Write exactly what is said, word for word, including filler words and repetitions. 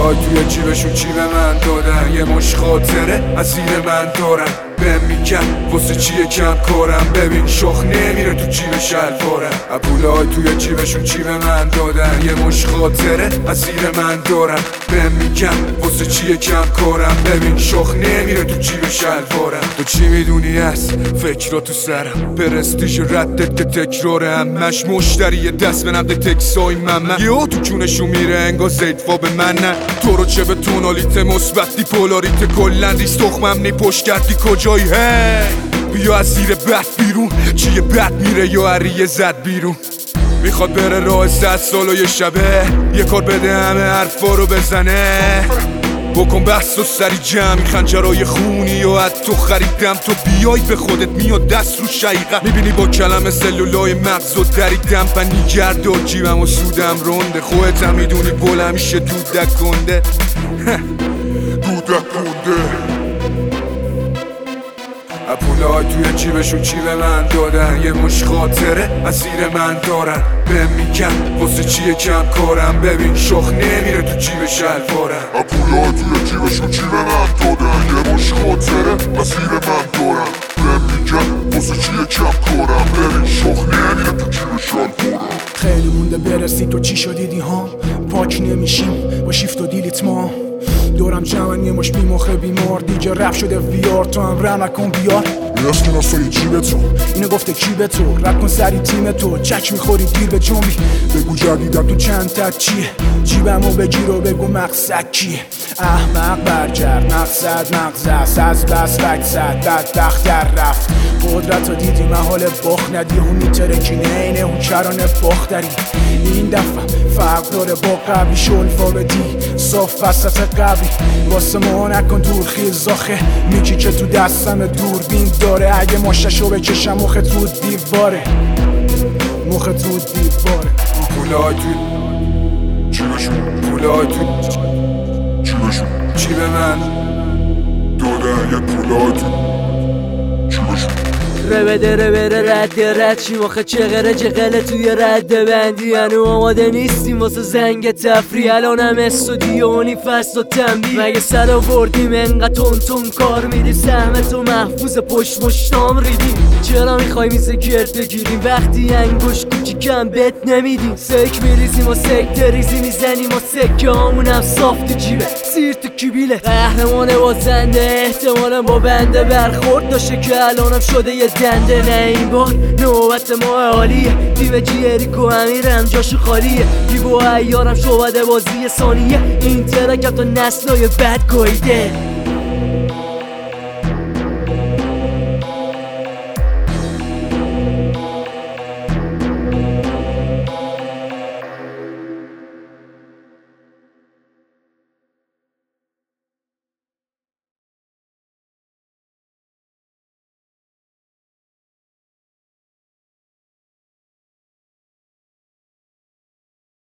پولای توی جیبشون چی به من دادن، یه مش خاطره از زیر من دارن. بهم میگن واسه چیه کم کارم، ببین شخ نمیره تو جیب شلوارم. پولای توی جیبشون چی به من دادن، یه مش خاطره از زیر من دارن. بهم میگن واسه چیه کم کارم، ببین شخ نمیره تو جیب شلوارم. تو چی میدونی از فکرها تو سرم، پرستیژ ردت که تکراره، همش مشتری دست به نبده تکسای من من یه تو کونشون میره انگار زیدفا به من نه. تو رو چه به تونالیت مثبتی پولاریت کلن ریز تخمم نی پشت کردی کجایی؟ هی بیا از زیر بد بیرون، چیه بد میره یا عریه زد بیرون. میخواد بره راه صد سال و یه شبه، یه کار بده همه حرفا رو بزنه. بکن بحث و سری جمع خنجرهای خونی و از تو خریدم، تو بیای به خودت میاد دست رو شیقه. میبینی با کلمه سلولای مغز و دریدم پنی گرد و جیبم و سودم رنده. خودت هم میدونی گل همیشه دودک کنده دودک کنده. پولای توی جیبشون چی به من دادن، یه مش خاطره از زیر من دارن. بهم میگن واسه چیه کم کارم، ببین شخ نمیره تو جیب شلوارم. پولای توی جیبشون چی به من دادن، یه مش خاطره از زیر من دارن. بهم میگن واسه چیه کم کارم، ببین شخ نمیره تو جیب شلوارم. خیلی مونده برسی تو چی شدیدی ها، پاک نمیشیم با شیفت و دیلیت ما. دورم جمعن یه مش بیمخه بیمار، دیگه رپ شده ویار، تو هم رم نکن بیار. یه نسایی جیب تو اینو گفته کی به تو، رپ کن سری تیم تو، چک میخوری دیر به جنبی. بگو جدیدم تو چند تا چیه، جیبمو بگیر و بگو مقصد کیه. احمق برگرد مقصد مقصد از بس بکصد بدبخت در رفت. قدرت رو دیدی محال باخت ندی، اون میترکینه اینه اون کرانه باختری. این دفعه فرق داره با قبلی، شلفا بدی صاف وسط قبلی. واسه ما نکن دور خیز آخه، میگی که تو دستم دوربین داره. اگه ماششو بکشم مخت رود دیواره، مخت رود دیواره. پولای توی جیبشون پولای توی جیبشون چی به من دادن، یه پولای توی جیبشون. ره بده ره بره رد رد چی مخه چغره جغله توی رد بندی. هنو آماده نیستیم واسه زنگ تفریح، الانم استودیونی فست و تنبیه. مگه سر آوردیم انقدر تون تون کار میدیم، سهم تو محفوظ پشت مشتام ریدیم. چرا میخوای میزه گرد بگیریم وقتی انگوش کوچیکم بهت نمیدیم؟ سک میریزیم و سک تریزی میزنیم و سکه همونم صاف تو جیبه سیر تو کیبیله. قهرمان بازنده احتمالا با بنده برخورد داشته که الانم شده یه دنده. نه این بار نوبت ما عالیه، تیم جیریکو امیرم جاشو خالیه. بیبو ایارم شعبده بازی ثانیه، این ترکم تا نسلای بد گاییده.